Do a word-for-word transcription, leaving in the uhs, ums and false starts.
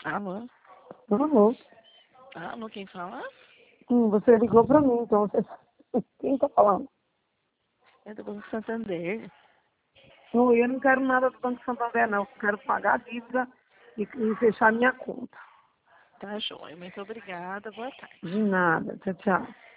Alô? Alô? Alô, quem fala? Hum, você ligou pra mim, então você... Quem tá falando? É do Banco Santander. Não, eu não quero nada do Banco Santander, não. Eu quero pagar a dívida e, e fechar minha conta. Tá, joia. Muito obrigada. Boa tarde. De nada. Tchau, tchau.